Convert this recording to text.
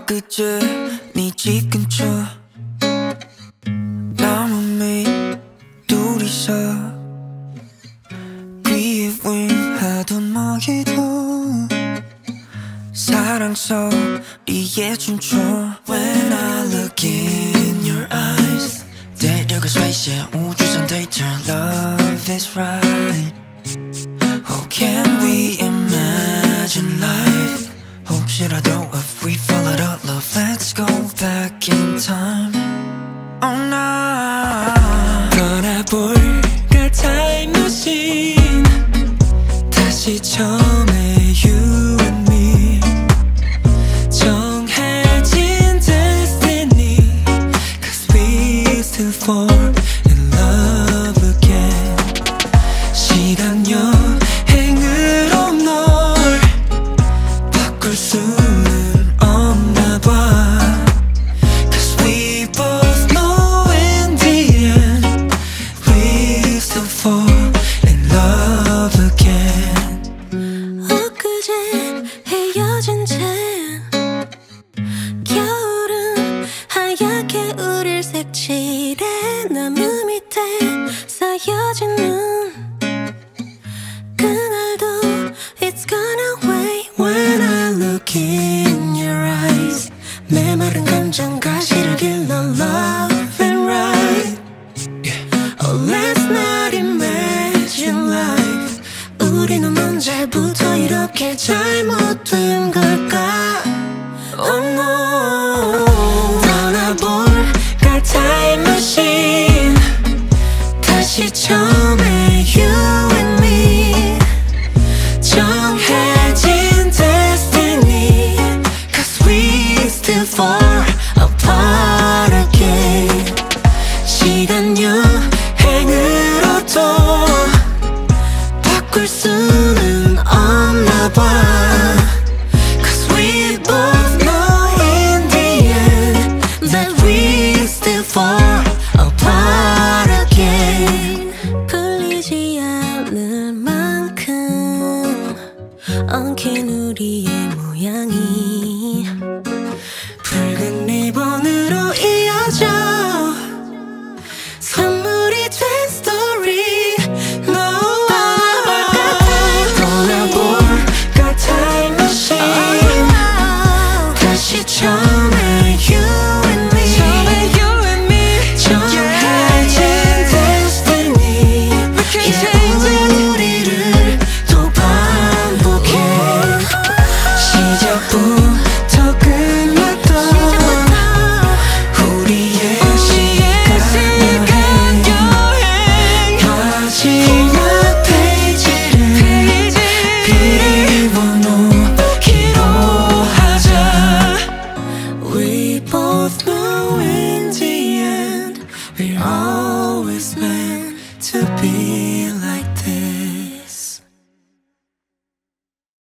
엊그제 네 집 근처 나무밑 둘이서 귀에 윙하던 너희도 사랑 소리에 춤춰. When I look in your eyes 대륙의 스페이스에 우주선 데이터 Love is right. Oh, can we imagine life? 혹시라도 if we fall out of love, let's go back in time. Oh no. 떠나볼까 time machine. 다시 처음에 you and me. 정해진 destiny. Cause we still fall in love again. 시간 여행으로 널 바꿀 수는 없나 봐. Cause we both know in the end we still fall in love again. 엊그제 헤어진 채 겨울은 하얗게 우릴 색칠해. 나무 밑에 쌓여진 눈 그날도 it's gone away. When I look in your eyes 메마른 감정 가시를 길러 love and right. Oh, let's not imagine life. 우리는 언제부터 이렇게 잘못된 걸까? Oh no. 떠나볼까 time machine. 다시 처음에 you and me. 정해진 destiny. Cause we still fall apart again. 시간 여행으로 또 바꿀 수는 없나 봐. Cause we both know in the end that we still fall apart again. 풀리지 않을 만큼 엉킨 우리의 모양이 붉은 리본으로 이어져 선물이 된 story. No. 떠나볼까 time machine. 다시 처음에 you and me. 정해진 destiny. 이제 우리를 또 반복해. 시작부터 끝났던 우리의 시간 여행. 마지막 페이지를 비워놓기로 하자. We both know in the end we're always meant to be.